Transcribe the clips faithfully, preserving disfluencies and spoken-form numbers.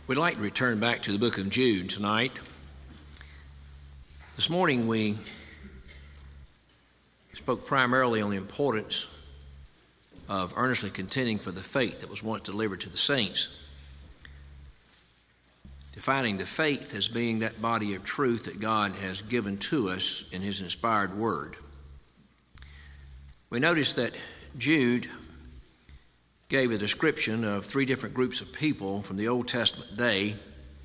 We'd like to return back to the book of Jude tonight. This morning we spoke primarily on the importance of earnestly contending for the faith that was once delivered to the saints, defining the faith as being that body of truth that God has given to us in His inspired word. We noticed that Jude gave a description of three different groups of people from the Old Testament day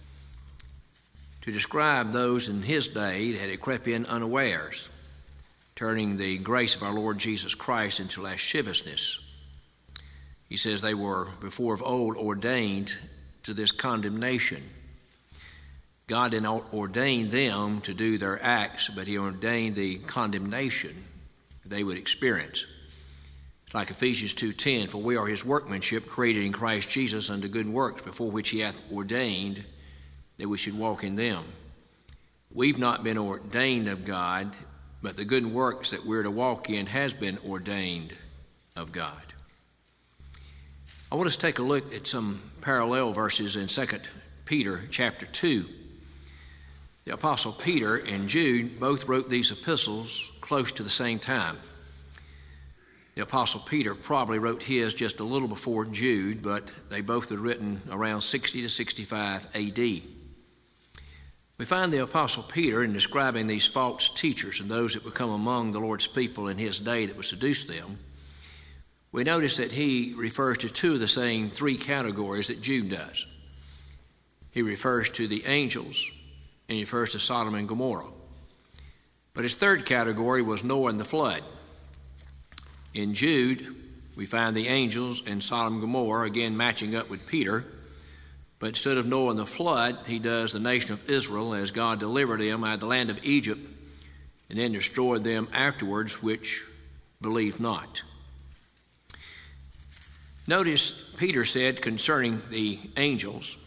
to describe those in his day that had crept in unawares, turning the grace of our Lord Jesus Christ into lasciviousness. He says they were before of old ordained to this condemnation. God did not ordain them to do their acts, but He ordained the condemnation they would experience. Like Ephesians two ten, for we are His workmanship, created in Christ Jesus unto good works, before which He hath ordained that we should walk in them. We've not been ordained of God, but the good works that we're to walk in has been ordained of God. I want us to take a look at some parallel verses in Second Peter chapter two. The Apostle Peter and Jude both wrote these epistles close to the same time. The Apostle Peter probably wrote his just a little before Jude, but they both were written around sixty to sixty-five A D. We find the Apostle Peter in describing these false teachers and those that would come among the Lord's people in his day that would seduce them. We notice that he refers to two of the same three categories that Jude does. He refers to the angels and he refers to Sodom and Gomorrah. But his third category was Noah and the flood. In Jude, we find the angels and Sodom and Gomorrah again matching up with Peter. But instead of Noah and the flood, he does the nation of Israel as God delivered them out of the land of Egypt and then destroyed them afterwards, which believed not. Notice Peter said concerning the angels,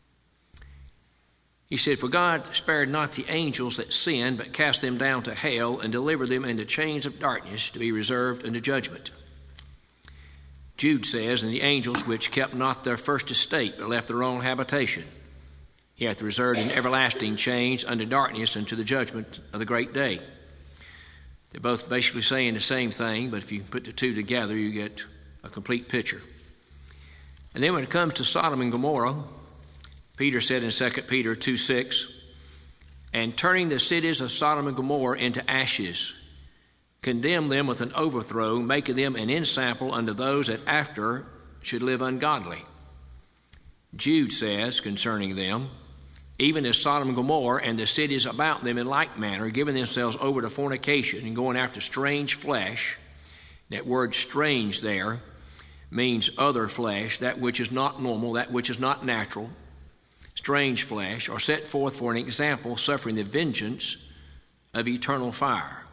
he said, for God spared not the angels that sinned, but cast them down to hell and delivered them into chains of darkness to be reserved unto judgment. Jude says, and the angels which kept not their first estate, but left their own habitation, He hath reserved in everlasting chains unto darkness unto the judgment of the great day. They're both basically saying the same thing, but if you put the two together, you get a complete picture. And then when it comes to Sodom and Gomorrah, Peter said in Second Peter two six, and turning the cities of Sodom and Gomorrah into ashes, condemn them with an overthrow, making them an ensample unto those that after should live ungodly. Jude says concerning them, even as Sodom and Gomorrah and the cities about them in like manner, giving themselves over to fornication and going after strange flesh. That word strange there means other flesh, that which is not normal, that which is not natural. Strange flesh are set forth for an example, suffering the vengeance of eternal fire.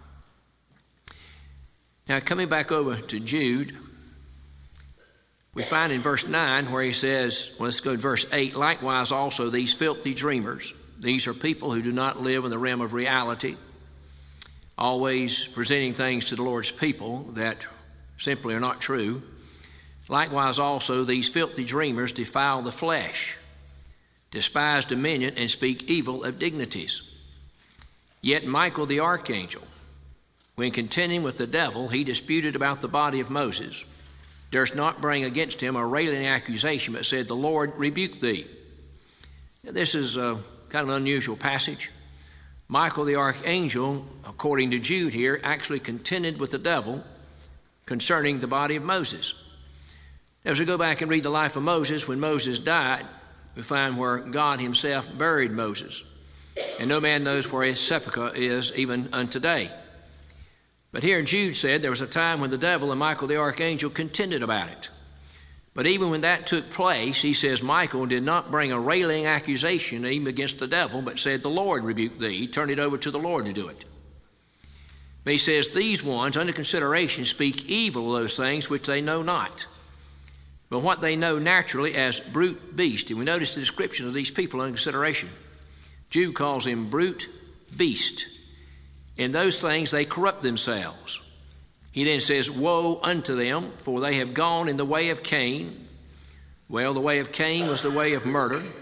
Now, coming back over to Jude, we find in verse nine where he says, well, let's go to verse eight, likewise also these filthy dreamers. These are people who do not live in the realm of reality, always presenting things to the Lord's people that simply are not true. Likewise also these filthy dreamers defile the flesh, despise dominion, and speak evil of dignities. Yet Michael the archangel, when contending with the devil, he disputed about the body of Moses, durst not bring against him a railing accusation, but said, the Lord rebuke thee. Now, this is a kind of an unusual passage. Michael the archangel, according to Jude here, actually contended with the devil concerning the body of Moses. Now, as we go back and read the life of Moses, when Moses died, we find where God Himself buried Moses, and no man knows where his sepulchre is even unto day. But here Jude said there was a time when the devil and Michael the archangel contended about it. But even when that took place, he says Michael did not bring a railing accusation even against the devil, but said, the Lord rebuke thee. He turned it over to the Lord to do it. But he says, these ones under consideration speak evil of those things which they know not, but what they know naturally as brute beast. And we notice the description of these people under consideration. Jude calls him brute beast. In those things they corrupt themselves. He then says, woe unto them, for they have gone in the way of Cain. Well, the way of Cain was the way of murder.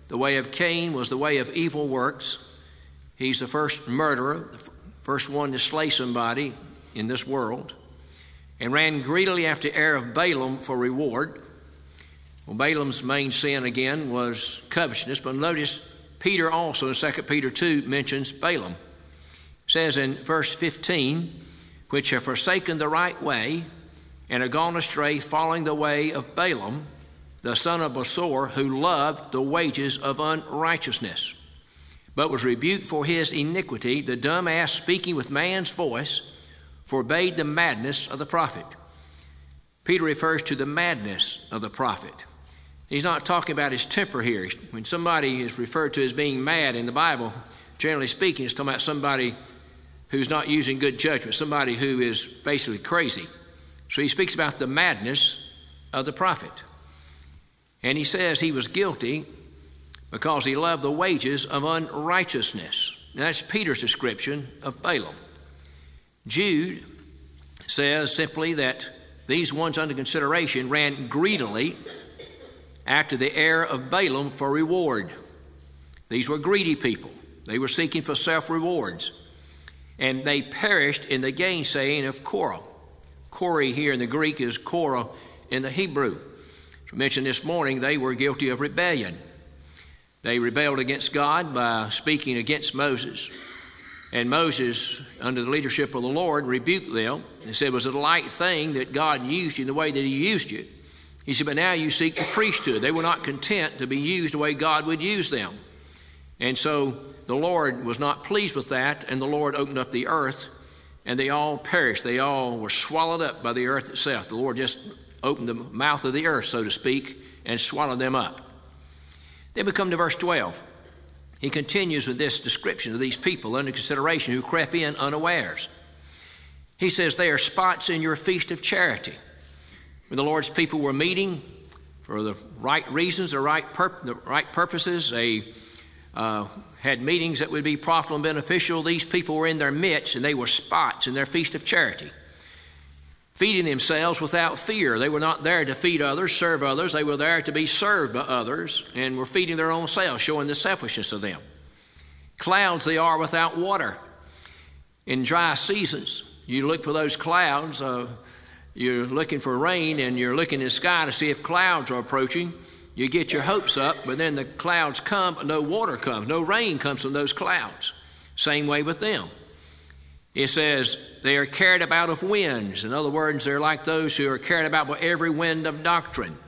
The way of Cain was the way of evil works. He's the first murderer, the first one to slay somebody in this world, and ran greedily after the heir of Balaam for reward. Well, Balaam's main sin again was covetousness, but notice Peter also in Second Peter two mentions Balaam. It says in verse fifteen, which have forsaken the right way and are gone astray, following the way of Balaam, the son of Bosor, who loved the wages of unrighteousness, but was rebuked for his iniquity. The dumb ass, speaking with man's voice, forbade the madness of the prophet. Peter refers to the madness of the prophet. He's not talking about his temper here. When somebody is referred to as being mad in the Bible, generally speaking, it's talking about somebody who's not using good judgment, somebody who is basically crazy. So he speaks about the madness of the prophet. And he says he was guilty because he loved the wages of unrighteousness. Now, that's Peter's description of Balaam. Jude says simply that these ones under consideration ran greedily after the heir of Balaam for reward. These were greedy people. They were seeking for self-rewards. And they perished in the gainsaying of Korah. Korah here in the Greek is Korah in the Hebrew. As we mentioned this morning, they were guilty of rebellion. They rebelled against God by speaking against Moses. And Moses, under the leadership of the Lord, rebuked them and said it was a light thing that God used you in the way that he used you. He said, but now you seek the priesthood. They were not content to be used the way God would use them. And so the Lord was not pleased with that, and the Lord opened up the earth, and they all perished. They all were swallowed up by the earth itself. The Lord just opened the mouth of the earth, so to speak, and swallowed them up. Then we come to verse twelve. He continues with this description of these people under consideration who crept in unawares. He says, they are spots in your feast of charity. When the Lord's people were meeting for the right reasons, the right, pur- the right purposes, they uh, had meetings that would be profitable and beneficial. These people were in their midst, and they were spots in their feast of charity, feeding themselves without fear. They were not there to feed others, serve others. They were there to be served by others, and were feeding their own selves, showing the selfishness of them. Clouds they are without water. In dry seasons, you look for those clouds. Uh, you're looking for rain, and you're looking in the sky to see if clouds are approaching. You get your hopes up, but then the clouds come, but no water comes. No rain comes from those clouds. Same way with them. It says they are carried about of winds. In other words, they're like those who are carried about by every wind of doctrine.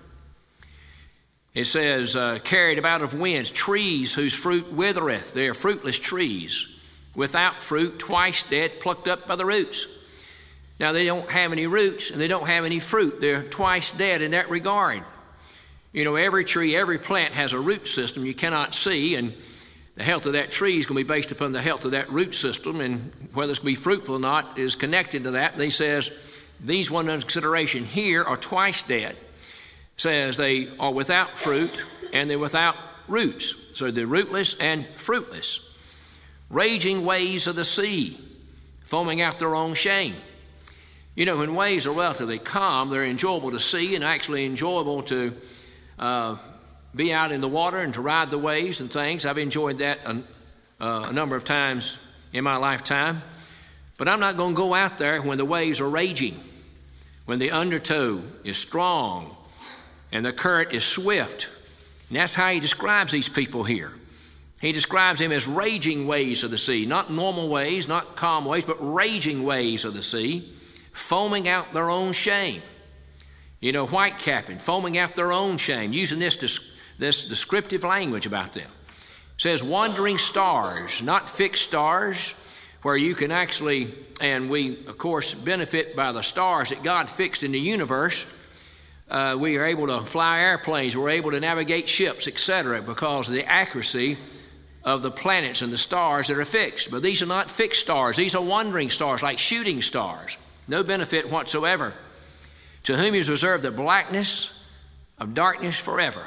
It says uh, carried about of winds, trees whose fruit withereth. They are fruitless trees, without fruit, twice dead, plucked up by the roots. Now, they don't have any roots, and they don't have any fruit. They're twice dead in that regard. You know, every tree, every plant has a root system you cannot see, and the health of that tree is going to be based upon the health of that root system, and whether it's going to be fruitful or not is connected to that. And he says, these one under consideration here are twice dead. It says they are without fruit, and they're without roots. So they're rootless and fruitless. Raging waves of the sea, foaming out their own shame. You know, when waves are relatively calm, they're enjoyable to see and actually enjoyable to uh, be out in the water and to ride the waves and things. I've enjoyed that a, uh, a number of times in my lifetime. But I'm not going to go out there when the waves are raging, when the undertow is strong and the current is swift. And that's how he describes these people here. He describes them as raging waves of the sea, not normal waves, not calm waves, but raging waves of the sea, foaming out their own shame. You know, white capping, foaming out their own shame, using this, this descriptive language about them. It says wandering stars, not fixed stars, where you can actually, and we, of course, benefit by the stars that God fixed in the universe. Uh, we are able to fly airplanes, we're able to navigate ships, et cetera, because of the accuracy of the planets and the stars that are fixed. But these are not fixed stars. These are wandering stars, like shooting stars. No benefit whatsoever. To whom is reserved the blackness of darkness forever.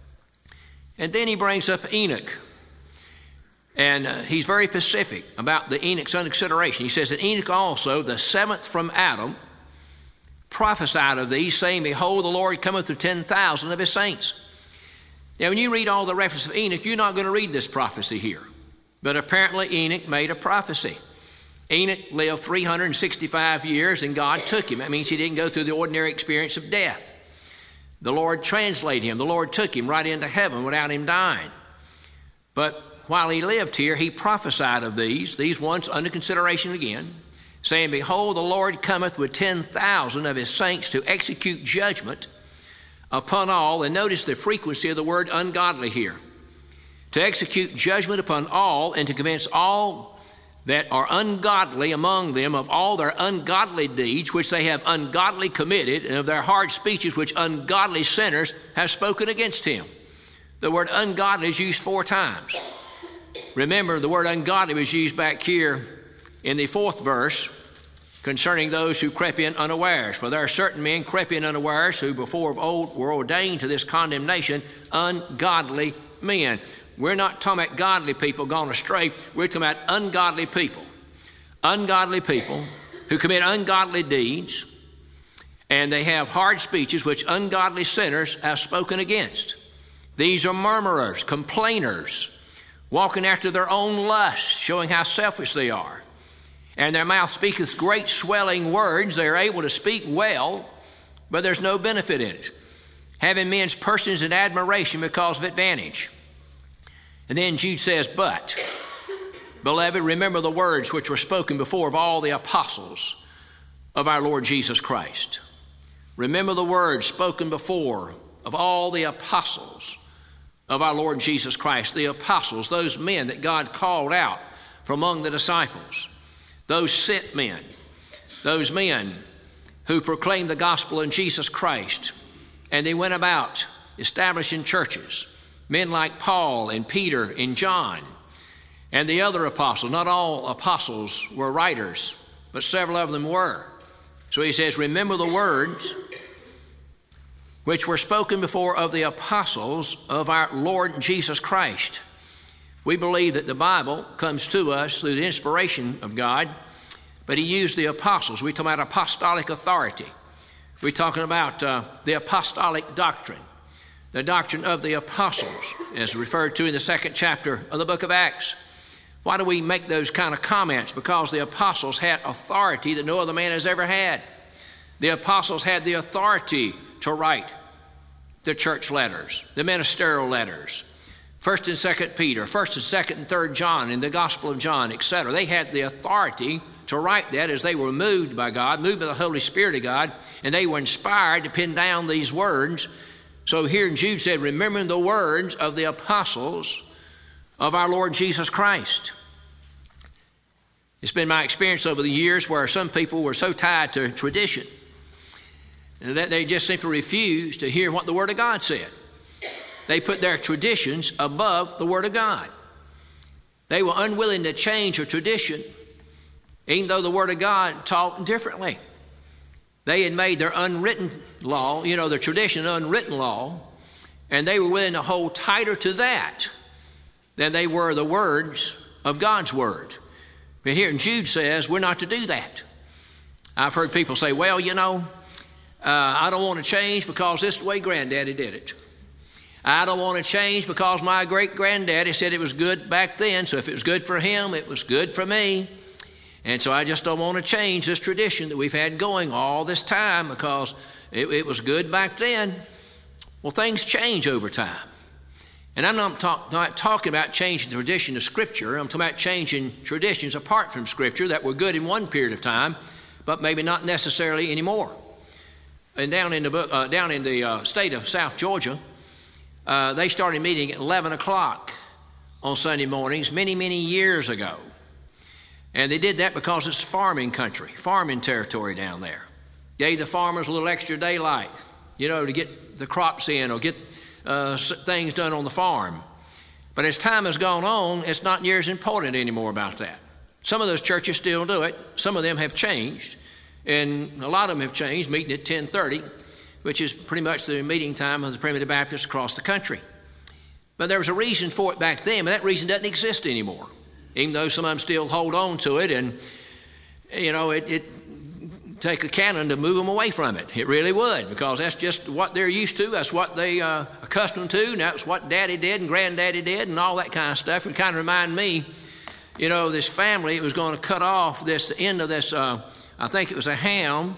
And then he brings up Enoch. And uh, he's very specific about the Enoch's under consideration. He says that Enoch also, the seventh from Adam, prophesied of these, saying, behold, the Lord cometh to ten thousand of his saints. Now, when you read all the references of Enoch, you're not going to read this prophecy here. But apparently Enoch made a prophecy. Enoch lived three hundred sixty-five years, and God took him. That means he didn't go through the ordinary experience of death. The Lord translated him. The Lord took him right into heaven without him dying. But while he lived here, he prophesied of these, these ones under consideration again, saying, behold, the Lord cometh with ten thousand of his saints to execute judgment upon all. And notice the frequency of the word ungodly here. To execute judgment upon all, and to convince all that are ungodly among them of all their ungodly deeds which they have ungodly committed, and of their hard speeches which ungodly sinners have spoken against him. The word ungodly is used four times. Remember, the word ungodly was used back here in the fourth verse concerning those who crept in unawares. For there are certain men crept in unawares who before of old were ordained to this condemnation, ungodly men. We're not talking about godly people gone astray. We're talking about ungodly people. Ungodly people who commit ungodly deeds, and they have hard speeches which ungodly sinners have spoken against. These are murmurers, complainers, walking after their own lusts, showing how selfish they are. And their mouth speaketh great swelling words. They are able to speak well, but there's no benefit in it. Having men's persons in admiration because of advantage. And then Jude says, but, beloved, remember the words which were spoken before of all the apostles of our Lord Jesus Christ. Remember the words spoken before of all the apostles of our Lord Jesus Christ. The apostles, those men that God called out from among the disciples. Those sent men, those men who proclaimed the gospel in Jesus Christ. And they went about establishing churches. Men like Paul and Peter and John and the other apostles. Not all apostles were writers, but several of them were. So he says, remember the words which were spoken before of the apostles of our Lord Jesus Christ. We believe that the Bible comes to us through the inspiration of God, but he used the apostles. We're talking about apostolic authority. We're talking about uh, the apostolic doctrine, the doctrine of the apostles, as referred to in the second chapter of the book of Acts. Why do we make those kind of comments? Because the apostles had authority that no other man has ever had. The apostles had the authority to write the church letters, the ministerial letters, First and Second Peter, First and Second and Third John, and the Gospel of John, et cetera. They had the authority to write that as they were moved by God, moved by the Holy Spirit of God, and they were inspired to pin down these words. So here Jude said, remembering the words of the apostles of our Lord Jesus Christ. It's been my experience over the years where some people were so tied to tradition that they just simply refused to hear what the Word of God said. They put their traditions above the Word of God. They were unwilling to change a tradition, even though the Word of God taught differently. They had made their unwritten law, you know, their tradition unwritten law, and they were willing to hold tighter to that than they were the words of God's Word. But here Jude says we're not to do that. I've heard people say, well, you know, uh, I don't want to change because this is the way Granddaddy did it. I don't want to change because my great-granddaddy said it was good back then, so if it was good for him, it was good for me. And so I just don't want to change this tradition that we've had going all this time because it, it was good back then. Well, things change over time. And I'm not, talk, not talking about changing the tradition of Scripture. I'm talking about changing traditions apart from Scripture that were good in one period of time, but maybe not necessarily anymore. And down in the, book, uh, down in the uh, state of South Georgia, uh, they started meeting at eleven o'clock on Sunday mornings many, many years ago. And they did that because it's farming country, farming territory down there. Gave the farmers a little extra daylight, you know, to get the crops in or get uh, things done on the farm. But as time has gone on, it's not near as important anymore about that. Some of those churches still do it. Some of them have changed. And a lot of them have changed, meeting at ten thirty, which is pretty much the meeting time of the Primitive Baptists across the country. But there was a reason for it back then, but that reason doesn't exist anymore. Even though some of them still hold on to it, and, you know, it, it take a cannon to move them away from it. It really would, because that's just what they're used to. That's what they uh, accustomed to, and that's what Daddy did and Granddaddy did and all that kind of stuff. It kind of reminded me, you know, this family, it was going to cut off this end of this, uh, I think it was a ham,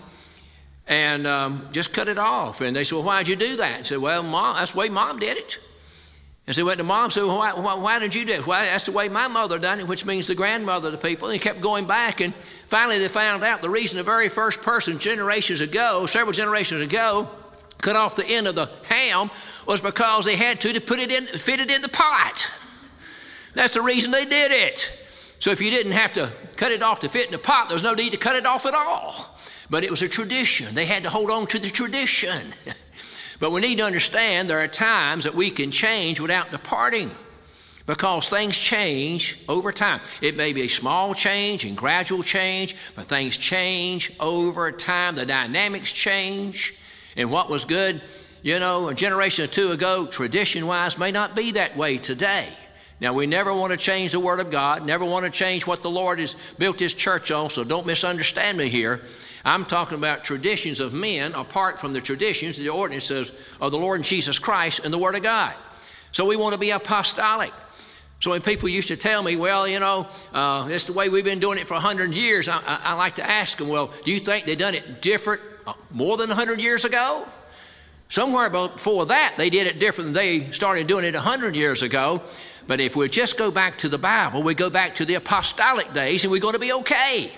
and um, just cut it off. And they said, well, why'd you do that? I said, well, Mom, that's the way Mom did it. And so went to Mom, said, well, why, why, why did you do it? Well, that's the way my mother done it, which means the grandmother of the people. And he kept going back, and finally they found out the reason the very first person generations ago, several generations ago, cut off the end of the ham was because they had to to put it in, fit it in the pot. That's the reason they did it. So if you didn't have to cut it off to fit in the pot, there was no need to cut it off at all. But it was a tradition. They had to hold on to the tradition. But we need to understand there are times that we can change without departing, because things change over time. It may be a small change and gradual change, but things change over time. The dynamics change. And what was good, you know, a generation or two ago, tradition-wise, may not be that way today. Now, we never want to change the Word of God, never want to change what the Lord has built His church on, so don't misunderstand me here. I'm talking about traditions of men apart from the traditions, the ordinances of the Lord and Jesus Christ and the Word of God. So we want to be apostolic. So when people used to tell me, well, you know, uh, that's the way we've been doing it for one hundred years, I, I, I like to ask them, well, do you think they've done it different uh, more than one hundred years ago? Somewhere before that, they did it different than they started doing it one hundred years ago. But if we just go back to the Bible, we go back to the apostolic days, and we're going to be okay.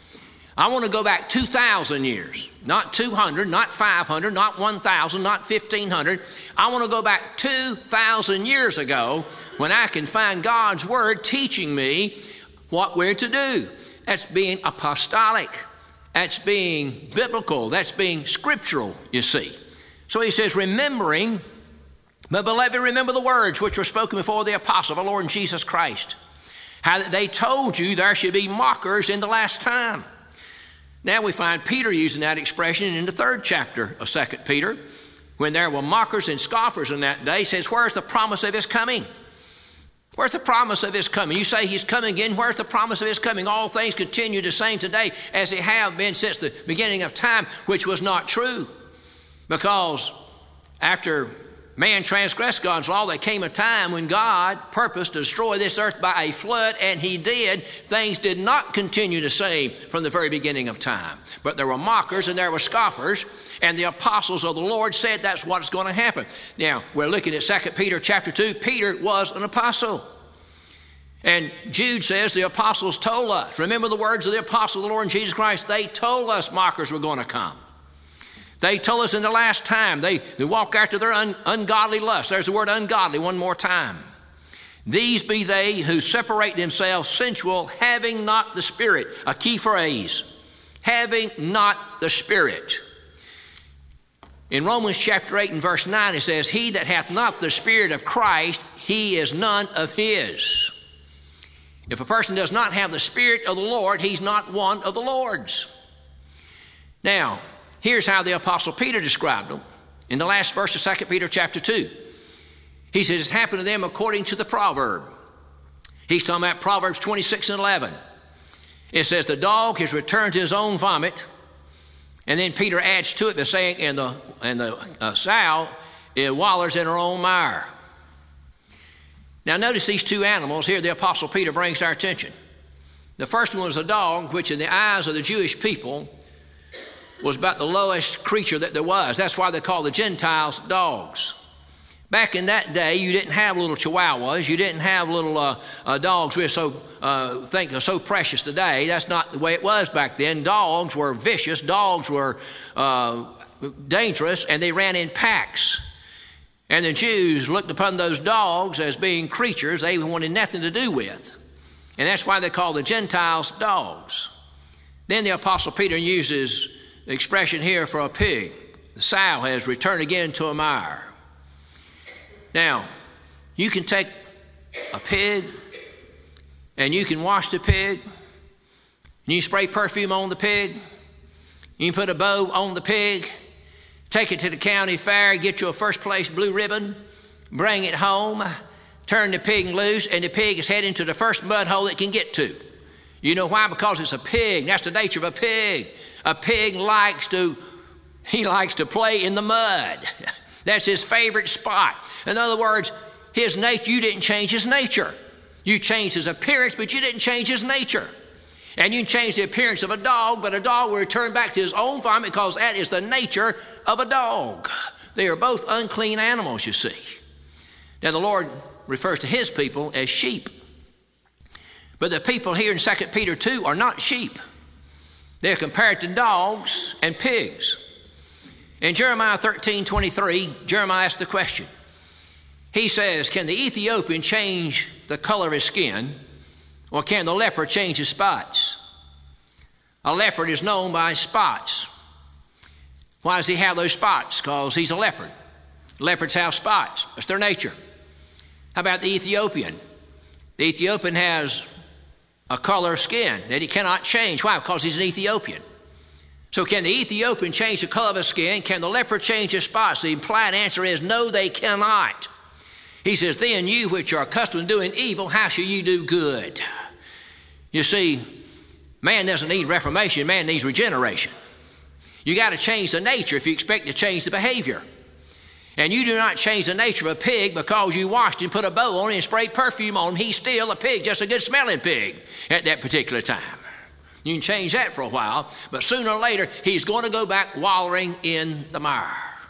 I want to go back two thousand years, not two hundred, not five hundred, not one thousand, not fifteen hundred. I want to go back two thousand years ago when I can find God's Word teaching me what we're to do. That's being apostolic. That's being biblical. That's being scriptural, you see. So he says, remembering, my beloved, remember the words which were spoken before the apostle of our Lord Jesus Christ, how that they told you there should be mockers in the last time. Now we find Peter using that expression in the third chapter of Second Peter. When there were mockers and scoffers in that day, he says, where's the promise of his coming? Where's the promise of his coming? You say he's coming again. Where's the promise of his coming? All things continue the same today as they have been since the beginning of time, which was not true. Because after man transgressed God's law, there came a time when God purposed to destroy this earth by a flood, and he did. Things did not continue the same from the very beginning of time. But there were mockers and there were scoffers, and the apostles of the Lord said that's what's going to happen. Now, we're looking at Second Peter chapter two. Peter was an apostle. And Jude says the apostles told us. Remember the words of the apostle of the Lord Jesus Christ. They told us mockers were going to come. They told us in the last time, they, they walk after their un, ungodly lust. There's the word ungodly one more time. These be they who separate themselves sensual, having not the Spirit. A key phrase, having not the Spirit. In Romans chapter eight and verse nine, it says, he that hath not the Spirit of Christ, he is none of his. If a person does not have the Spirit of the Lord, he's not one of the Lord's. Now, here's how the Apostle Peter described them in the last verse of Second Peter chapter two. He says, it's happened to them according to the proverb. He's talking about Proverbs twenty-six and eleven. It says, the dog has returned to his own vomit. And then Peter adds to it by saying, and the, and the uh, sow, it wallers in her own mire. Now notice these two animals here the Apostle Peter brings to our attention. The first one was a dog, which in the eyes of the Jewish people was about the lowest creature that there was. That's why they call the Gentiles dogs. Back in that day, you didn't have little chihuahuas. You didn't have little uh, uh, dogs we're so uh, think are so precious today. That's not the way it was back then. Dogs were vicious. Dogs were uh, dangerous, and they ran in packs. And the Jews looked upon those dogs as being creatures they wanted nothing to do with. And that's why they call the Gentiles dogs. Then the Apostle Peter uses the expression here for a pig. The sow has returned again to a mire. Now, you can take a pig and you can wash the pig. You spray perfume on the pig. You can put a bow on the pig. Take it to the county fair, get you a first place blue ribbon, bring it home, turn the pig loose, and the pig is heading to the first mud hole it can get to. You know why? Because it's a pig. That's the nature of a pig. A pig likes to, he likes to play in the mud. That's his favorite spot. In other words, his nature, you didn't change his nature. You changed his appearance, but you didn't change his nature. And you can change the appearance of a dog, but a dog will return back to his own vomit because that is the nature of a dog. They are both unclean animals, you see. Now, the Lord refers to his people as sheep. But the people here in Second Peter two are not sheep. They're compared to dogs and pigs. In Jeremiah thirteen twenty-three, Jeremiah asked the question. He says, can the Ethiopian change the color of his skin, or can the leopard change his spots? A leopard is known by his spots. Why does he have those spots? Because he's a leopard. Leopards have spots. That's their nature. How about the Ethiopian? The Ethiopian has a color of skin that he cannot change. Why? Because he's an Ethiopian. So can the Ethiopian change the color of his skin? Can the leopard change his spots? The implied answer is no, they cannot. He says, then you which are accustomed to doing evil, how shall you do good? You see, man doesn't need reformation, man needs regeneration. You got to change the nature if you expect to change the behavior. And you do not change the nature of a pig because you washed him, put a bow on him, and sprayed perfume on him. He's still a pig, just a good smelling pig at that particular time. You can change that for a while, but sooner or later, he's going to go back wallowing in the mire.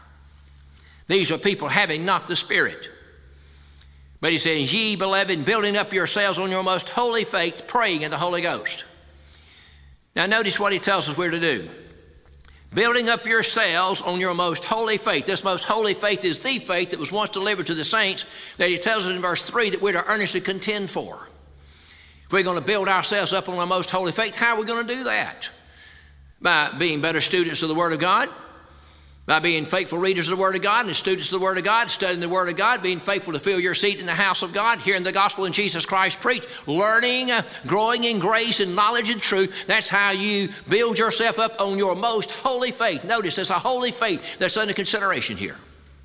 These are people having not the Spirit. But he says, ye, beloved, building up yourselves on your most holy faith, praying in the Holy Ghost. Now notice what he tells us we're to do. Building up yourselves on your most holy faith. This most holy faith is the faith that was once delivered to the saints that he tells us in verse three that we're to earnestly contend for. If we're going to build ourselves up on our most holy faith, how are we going to do that? By being better students of the Word of God, by being faithful readers of the Word of God and students of the Word of God, studying the Word of God, being faithful to fill your seat in the house of God, hearing the gospel in Jesus Christ preached, learning, uh, growing in grace and knowledge and truth. That's how you build yourself up on your most holy faith. Notice it's a holy faith that's under consideration here.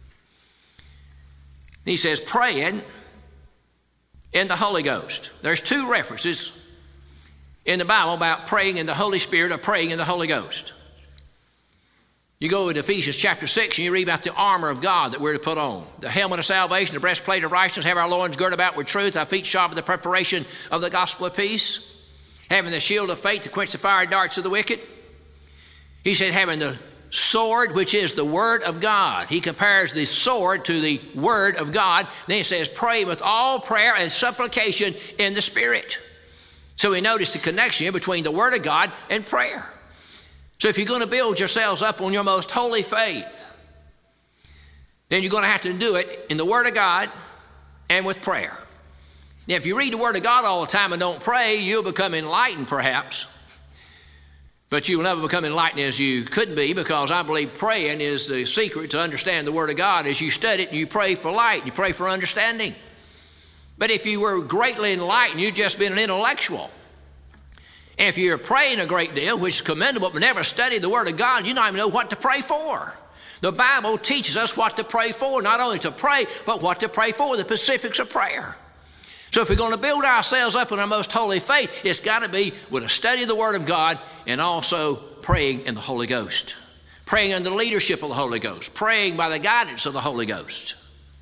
He says praying in the Holy Ghost. There's two references in the Bible about praying in the Holy Spirit or praying in the Holy Ghost. You go to Ephesians chapter six and you read about the armor of God that we're to put on. The helmet of salvation, the breastplate of righteousness, have our loins girded about with truth, our feet shod with the preparation of the gospel of peace, having the shield of faith to quench the fiery darts of the wicked. He said having the sword, which is the word of God. He compares the sword to the word of God. Then he says pray with all prayer and supplication in the Spirit. So we notice the connection here between the word of God and prayer. So if you're going to build yourselves up on your most holy faith, then you're going to have to do it in the Word of God and with prayer. Now, if you read the Word of God all the time and don't pray, you'll become enlightened perhaps. But you will never become enlightened as you could be, because I believe praying is the secret to understand the Word of God. As you study it, you pray for light, you pray for understanding. But if you were greatly enlightened, you'd just been an intellectual. If you're praying a great deal, which is commendable, but never studied the Word of God, you don't even know what to pray for. The Bible teaches us what to pray for, not only to pray, but what to pray for, the specifics of prayer. So if we're going to build ourselves up in our most holy faith, it's got to be with a study of the Word of God and also praying in the Holy Ghost. Praying under the leadership of the Holy Ghost. Praying by the guidance of the Holy Ghost.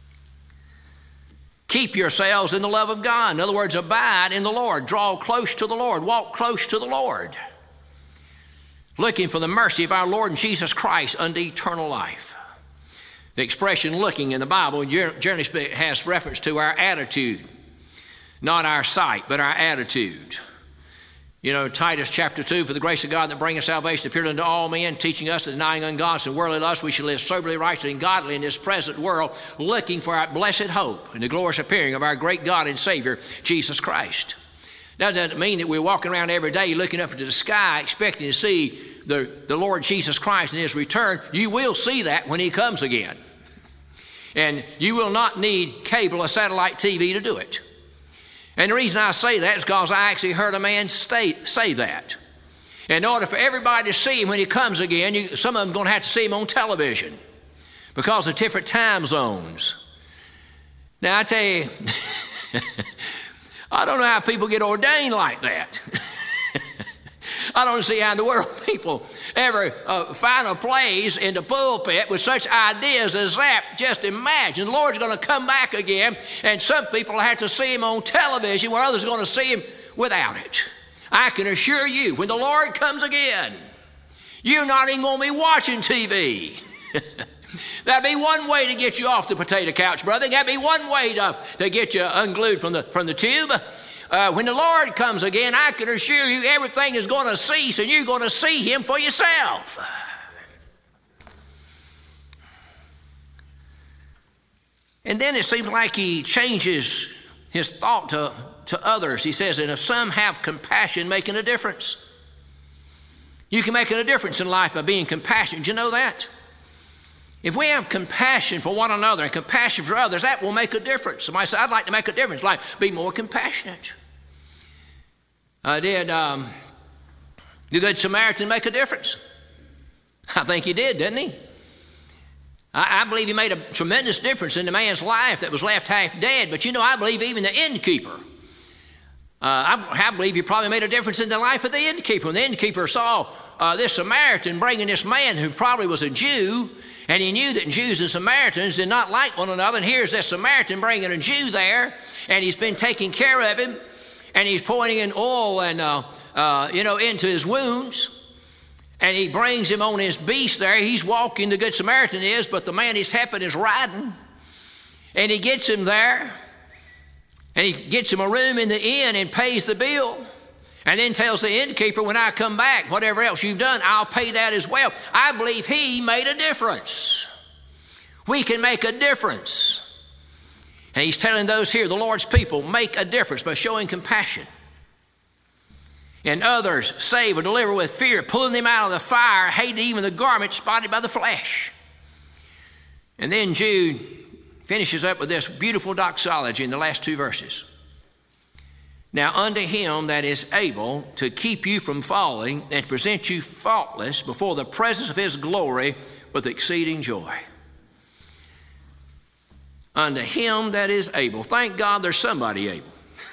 Keep yourselves in the love of God. In other words, abide in the Lord. Draw close to the Lord. Walk close to the Lord. Looking for the mercy of our Lord Jesus Christ unto eternal life. The expression looking in the Bible generally has reference to our attitude. Not our sight, but our attitude. You know, Titus chapter two, for the grace of God that bringeth salvation appeared unto all men, teaching us that denying ungodliness and worldly lust, we should live soberly, righteously, and godly in this present world, looking for our blessed hope and the glorious appearing of our great God and Savior, Jesus Christ. Now, that doesn't mean that we're walking around every day looking up into the sky expecting to see the, the Lord Jesus Christ in His return. You will see that when He comes again. And you will not need cable or satellite T V to do it. And the reason I say that is because I actually heard a man stay, say that. In order for everybody to see Him when He comes again, you, some of them are going to have to see Him on television because of different time zones. Now, I tell you, I don't know how people get ordained like that. I don't see how in the world people ever uh, find a place in the pulpit with such ideas as that. Just imagine, the Lord's going to come back again, and some people have to see him on television where others are going to see him without it. I can assure you, when the Lord comes again, you're not even going to be watching T V. That'd be one way to get you off the potato couch, brother. That'd be one way to, to get you unglued from the, from the tube. Uh, when the Lord comes again, I can assure you everything is going to cease and you're going to see him for yourself. And then it seems like he changes his thought to, to others. He says, and if some have compassion, making a difference. You can make a difference in life by being compassionate. Did you know that? If we have compassion for one another and compassion for others, that will make a difference. Somebody said, I'd like to make a difference. Like, be more compassionate. Uh, did um, the Good Samaritan make a difference? I think he did, didn't he? I, I believe he made a tremendous difference in the man's life that was left half dead. But you know, I believe even the innkeeper, uh, I, I believe he probably made a difference in the life of the innkeeper. When the innkeeper saw uh, this Samaritan bringing this man who probably was a Jew, and he knew that Jews and Samaritans did not like one another. And here's this Samaritan bringing a Jew there, and he's been taking care of him, and he's pouring in oil and uh, uh, you know into his wounds, and he brings him on his beast there. He's walking, the Good Samaritan is, but the man he's helping is riding, and he gets him there, and he gets him a room in the inn and pays the bill. And then tells the innkeeper, when I come back, whatever else you've done, I'll pay that as well. I believe he made a difference. We can make a difference. And he's telling those here, the Lord's people, make a difference by showing compassion. And others save or deliver with fear, pulling them out of the fire, hating even the garment spotted by the flesh. And then Jude finishes up with this beautiful doxology in the last two verses. Now unto him that is able to keep you from falling and to present you faultless before the presence of his glory with exceeding joy. Unto him that is able. Thank God there's somebody able.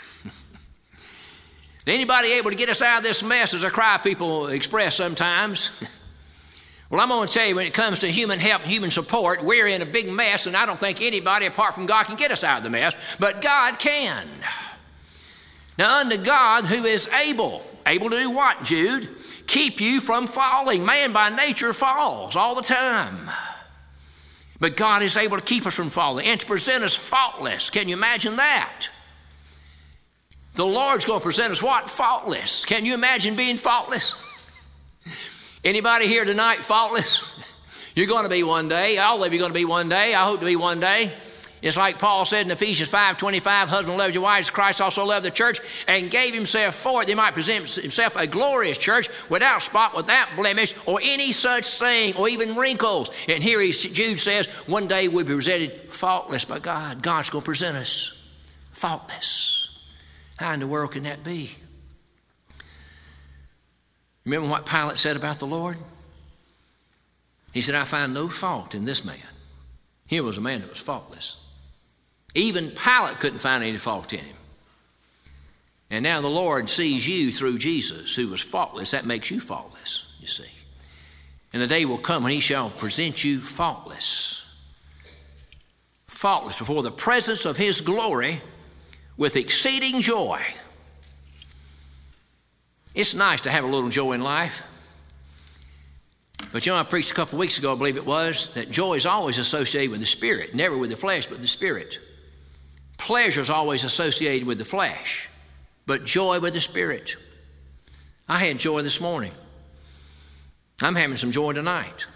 Anybody able to get us out of this mess, as a cry people express sometimes? Well, I'm going to tell you, when it comes to human help and human support, we're in a big mess, and I don't think anybody apart from God can get us out of the mess, but God can. Now unto God who is able, able to do what, Jude? Keep you from falling. Man by nature falls all the time. But God is able to keep us from falling and to present us faultless. Can you imagine that? The Lord's going to present us what? Faultless. Can you imagine being faultless? Anybody here tonight faultless? You're going to be one day. All of you are going to be one day. I hope to be one day. It's like Paul said in Ephesians five twenty-five, husband loved your wives, Christ also loved the church and gave himself for it. They might present himself a glorious church without spot, without blemish, or any such thing, or even wrinkles. And here he, Jude says, one day we'll be presented faultless by God. God's going to present us faultless. How in the world can that be? Remember what Pilate said about the Lord? He said, I find no fault in this man. Here was a man that was faultless. Even Pilate couldn't find any fault in him. And now the Lord sees you through Jesus, who was faultless. That makes you faultless, you see. And the day will come when he shall present you faultless. Faultless before the presence of his glory with exceeding joy. It's nice to have a little joy in life. But you know, I preached a couple of weeks ago, I believe it was, that joy is always associated with the Spirit, never with the flesh, but the Spirit. Pleasure is always associated with the flesh, but joy with the Spirit. I had joy this morning. I'm having some joy tonight.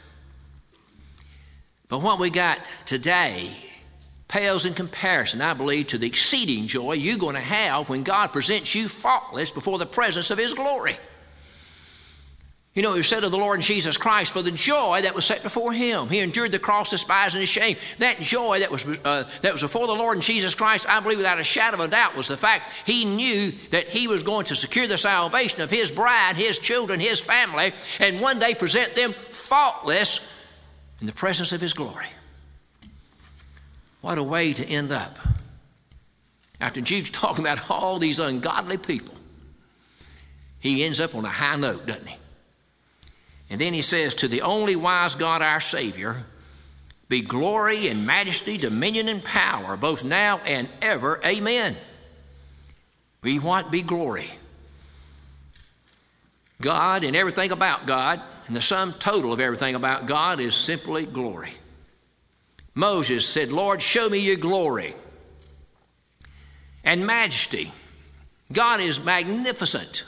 But what we got today pales in comparison, I believe, to the exceeding joy you're going to have when God presents you faultless before the presence of his glory. You know, it was said of the Lord Jesus Christ, for the joy that was set before him, he endured the cross, despising his shame. That joy that was uh, that was before the Lord Jesus Christ, I believe without a shadow of a doubt, was the fact he knew that he was going to secure the salvation of his bride, his children, his family, and one day present them faultless in the presence of his glory. What a way to end up. After Jude's talking about all these ungodly people, he ends up on a high note, doesn't he? And then he says, to the only wise God, our Savior, be glory and majesty, dominion and power, both now and ever. Amen. Be what? Be glory. God and everything about God, and the sum total of everything about God is simply glory. Moses said, Lord, show me your glory and majesty. God is magnificent.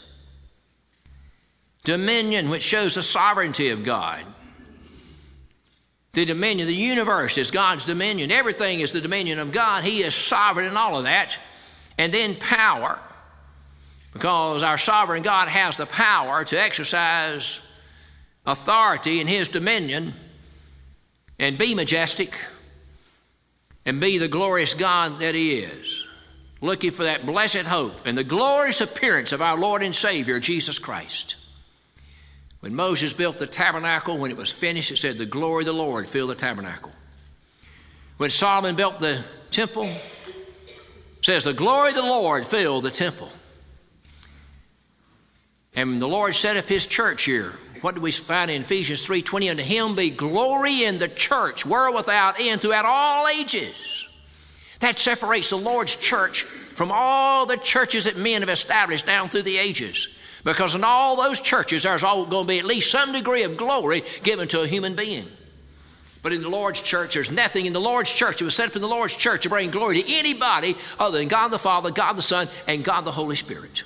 Dominion, which shows the sovereignty of God. The dominion, the universe is God's dominion. Everything is the dominion of God. He is sovereign in all of that. And then power, because our sovereign God has the power to exercise authority in his dominion and be majestic and be the glorious God that he is. Looking for that blessed hope and the glorious appearance of our Lord and Savior, Jesus Christ. When Moses built the tabernacle, when it was finished, it said, the glory of the Lord filled the tabernacle. When Solomon built the temple, it says, the glory of the Lord filled the temple. And when the Lord set up his church here, what do we find in Ephesians three twenty? Unto him be glory in the church, world without end, throughout all ages. That separates the Lord's church from all the churches that men have established down through the ages. Because in all those churches, there's all going to be at least some degree of glory given to a human being. But in the Lord's church, there's nothing in the Lord's church. It was set up in the Lord's church to bring glory to anybody other than God the Father, God the Son, and God the Holy Spirit.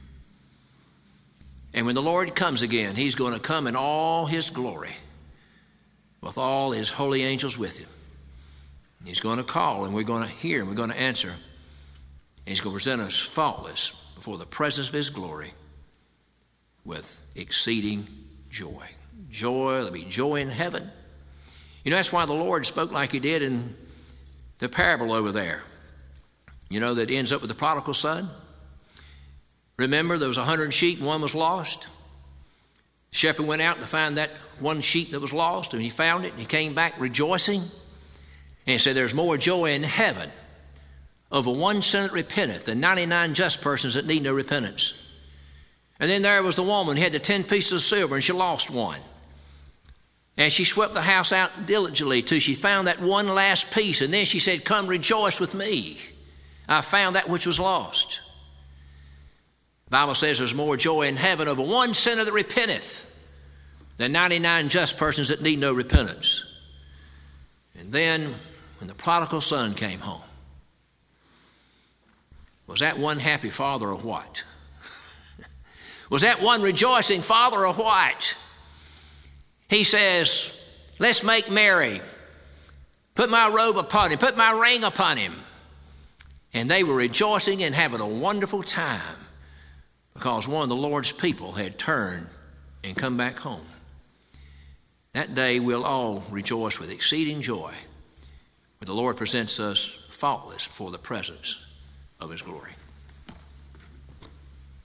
And when the Lord comes again, he's going to come in all his glory with all his holy angels with him. He's going to call, and we're going to hear, and we're going to answer. And he's going to present us faultless before the presence of his glory with exceeding joy. Joy, there'll be joy in heaven. You know, that's why the Lord spoke like he did in the parable over there. You know, that ends up with the prodigal son. Remember, there was a hundred sheep and one was lost. The shepherd went out to find that one sheep that was lost, and he found it, and he came back rejoicing. And he said, there's more joy in heaven over one sinner that repenteth than ninety-nine just persons that need no repentance. And then there was the woman who had the ten pieces of silver, and she lost one. And she swept the house out diligently till she found that one last piece. And then she said, come rejoice with me. I found that which was lost. The Bible says there's more joy in heaven over one sinner that repenteth than ninety-nine just persons that need no repentance. And then when the prodigal son came home, was that one happy father or what? Was that one rejoicing father or what? He says, let's make merry. Put my robe upon him. Put my ring upon him. And they were rejoicing and having a wonderful time because one of the Lord's people had turned and come back home. That day we'll all rejoice with exceeding joy when the Lord presents us faultless before the presence of his glory.